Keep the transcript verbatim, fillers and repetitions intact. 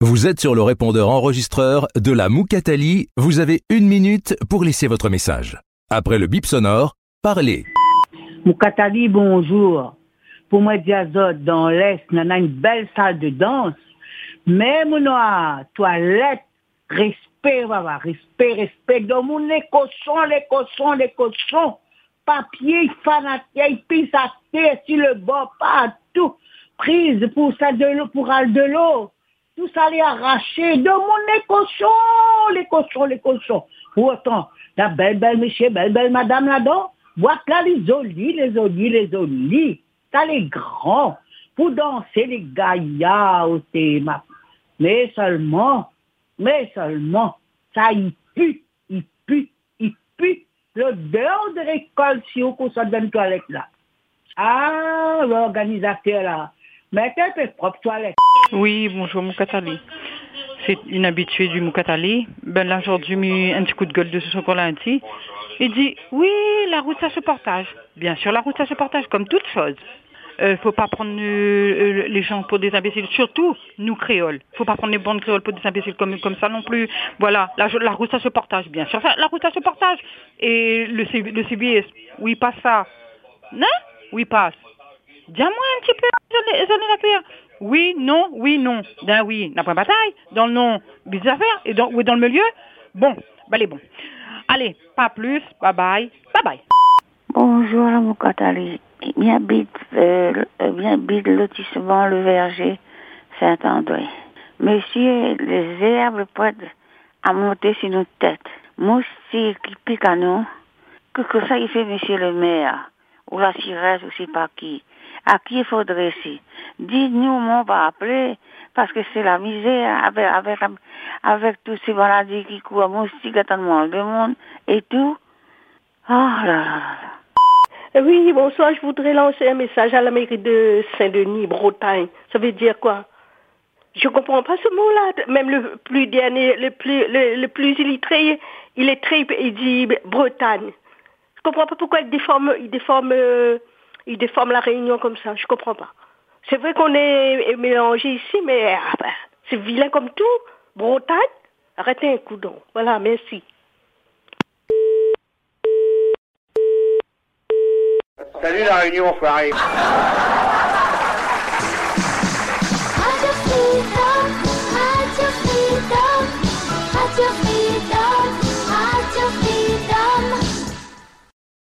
Vous êtes sur le répondeur enregistreur de la Moukatali. Vous avez une minute pour laisser votre message. Après le bip sonore, parlez. Moukatali, bonjour. Pour moi, Diazot, dans l'Est, on a une belle salle de danse. Même noir, toilette, respect, voilà, respect, respect. Dans mon les cochons, les cochons, les cochons. Papier, fanatique, pisse à terre, sur le bord, partout. Prise pour ça de l'eau, pour aller de l'eau. Tout ça les arracher. Dans mon les cochons, les cochons, les cochons. Pour autant, la belle, belle monsieur, belle, belle madame là-dedans. Voilà là les jolis, les jolis, les jolis. Ça les grands. Pour danser les gaillards au thème. Mais seulement, mais seulement, ça y pue, il pue, il pue. L'odeur de l'école si on consomme dans une toilette là. Ah, l'organisateur là. Mettez un peu propre toilette. Oui, bonjour Moukatali. C'est une habituée du Moukatali. Ben là, aujourd'hui, mis un petit coup de gueule de ce chocolat ainsi. Il dit, oui, la route, ça se partage. Bien sûr, la route, ça se partage, comme toute chose. Il euh, ne faut pas prendre euh, les gens pour des imbéciles, surtout nous créoles. Il ne faut pas prendre les bandes créoles pour des imbéciles comme, comme ça non plus. Voilà, la, la route, ça se partage, bien sûr. Ça, la route, ça se partage. Et le, C, le C B S, oui, passe ça. Non? Oui, passe. Dis-moi un petit peu, j'en ai l'affaire. Oui, non, oui, non. Ben oui, n'a pas bataille. Dans le non, bis affaires. Et dans, oui, dans le milieu, bon, ben les bon. Allez, pas plus, bye bye, bye bye. Bonjour la Moukatali. J'habite euh, j'habite le lotissement Le Verger, Saint-André. Monsieur, les herbes prêtes à monter sur notre tête. Moustique qui pique à nous. Que, que ça il fait monsieur le maire? Ou la sirène, ou c'est pas qui? À qui il faudrait si? Dites-nous, on va appeler, parce que c'est la misère avec, avec, avec toutes ces maladies qui courent, moustique, attends-moi, le monde et tout. Oh là là là. Oui, bonsoir, je voudrais lancer un message à la mairie de Saint-Denis, Bretagne. Ça veut dire quoi? Je comprends pas ce mot-là. Même le plus dernier, le plus, le, le plus illettré, il est très, il dit Bretagne. Je comprends pas pourquoi il déforme, il déforme, euh, il déforme la Réunion comme ça. Je comprends pas. C'est vrai qu'on est mélangé ici, mais ah ben, c'est vilain comme tout. Bretagne, arrêtez un coup donc. Voilà, merci. Salut la Réunion, enfoiré.